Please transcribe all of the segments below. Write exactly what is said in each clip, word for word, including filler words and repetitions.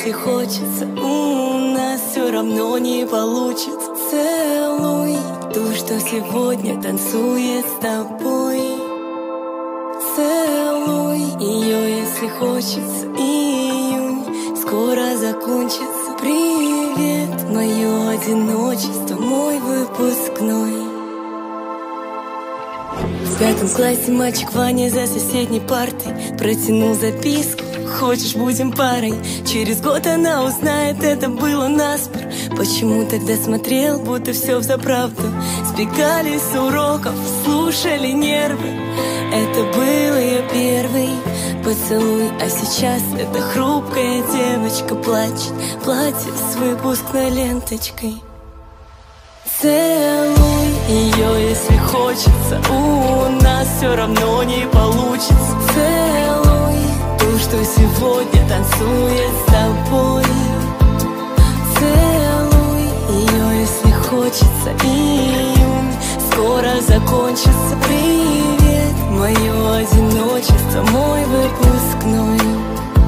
если хочется, у нас все равно не получится. Целуй ту, что сегодня танцует с тобой. Целуй ее, если хочется. Июнь скоро закончится. Привет, мое одиночество, мой выпускной. В пятом классе мальчик Ваня за соседней партой протянул записку: хочешь, будем парой? Через год она узнает, это было наспор. Почему тогда смотрел, будто все взаправду? Сбегали с уроков, слушали нервы. Это был ее первый поцелуй. А сейчас эта хрупкая девочка плачет, платье с выпускной ленточкой. Целуй ее, если хочется, у нас все равно не получится. Целуй ту, что сегодня танцует с тобой. Целуй ее, если хочется. Июнь скоро закончится. Привет, мое одиночество, мой выпускной.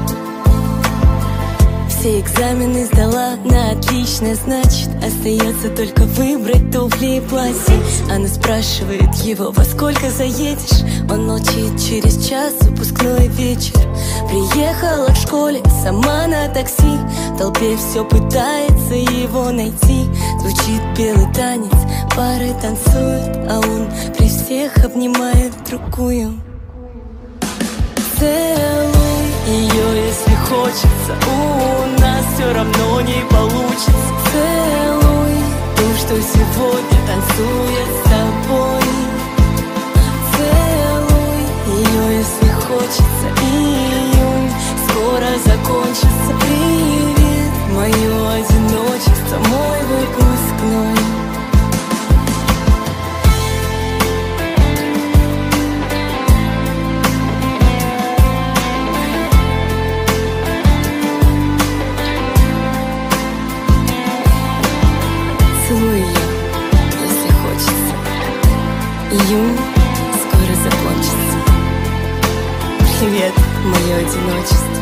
Все экзамены сдала на отлично, значит, остается только выбрать туфли и платье. Она спрашивает его: во сколько заедешь? Он молчит. Через час выпускной вечер. Приехала к школе сама на такси. В толпе все пытается его найти. Звучит белый танец, пары танцуют, а он при всех обнимает другую. Целуй ее, если хочется, у нас все равно не получится. Целуй ту, что сегодня танцует с тобой. Целуй ее, если хочется. Июнь скоро закончится. Привет, мое одиночество, мой выпускной. Целуй ее, если хочется. Июнь скоро закончится. Привет, мое одиночество.